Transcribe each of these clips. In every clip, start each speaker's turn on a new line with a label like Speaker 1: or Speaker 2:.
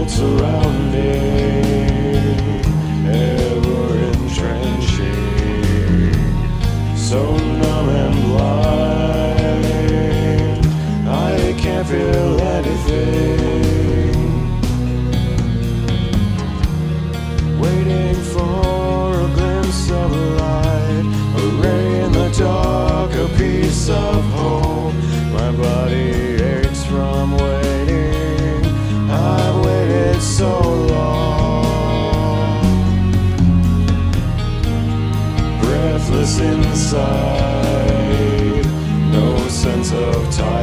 Speaker 1: cold surrounding, ever entrenching, so numb and blind, I can't feel anything. Waiting for a glimpse of light, a ray in the dark, a piece of hope. My body aches from waiting, I've waited so long. Breathless inside, no sense of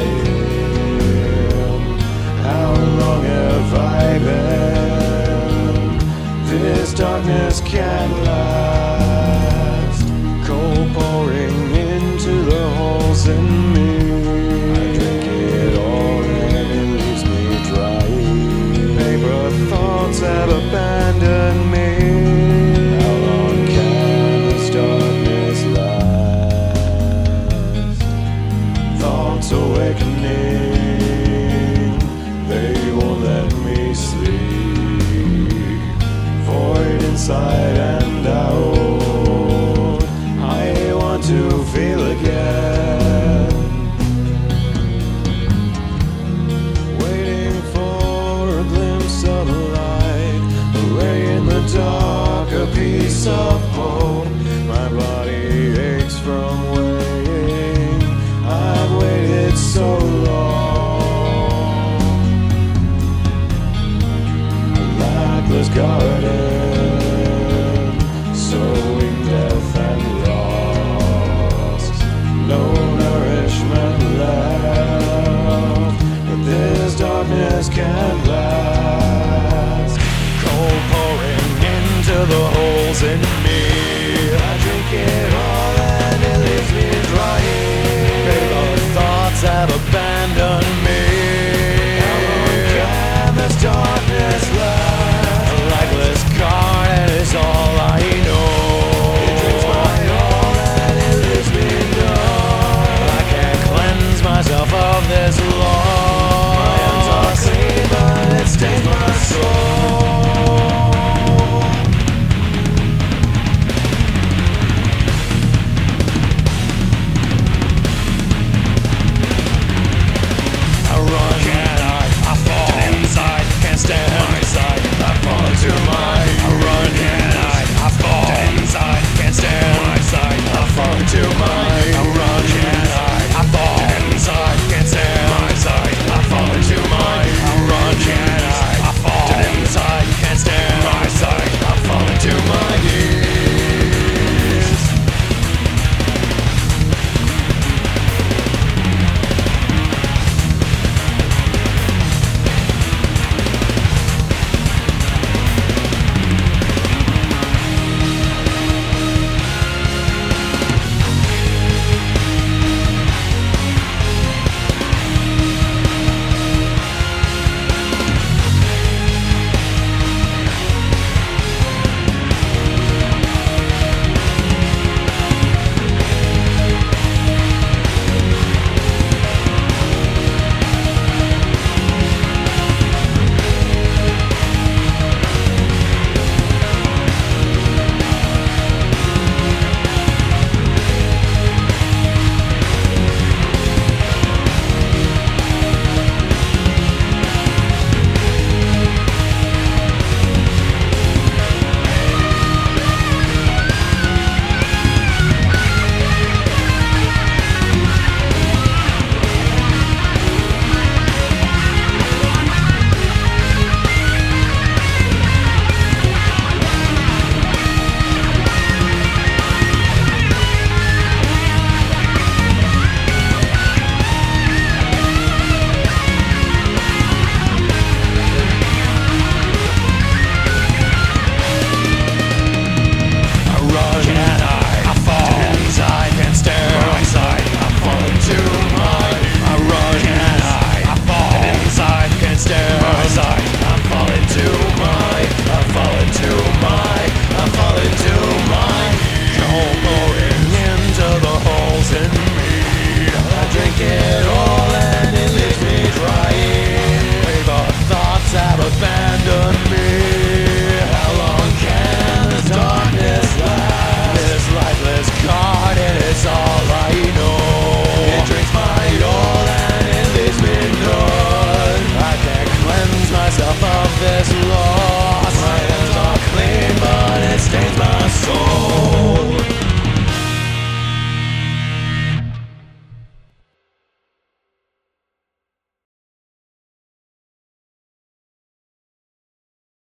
Speaker 1: time. How long have I been? This darkness can't last. Cold pouring into the holes in me. I drink it all and it leaves me dry. Paper thoughts have abandoned me. How long can this darkness last? Thoughts awakening, they won't let me sleep. Void inside and out, I want to feel again. Waiting for a glimpse of light, a ray in the dark, a piece of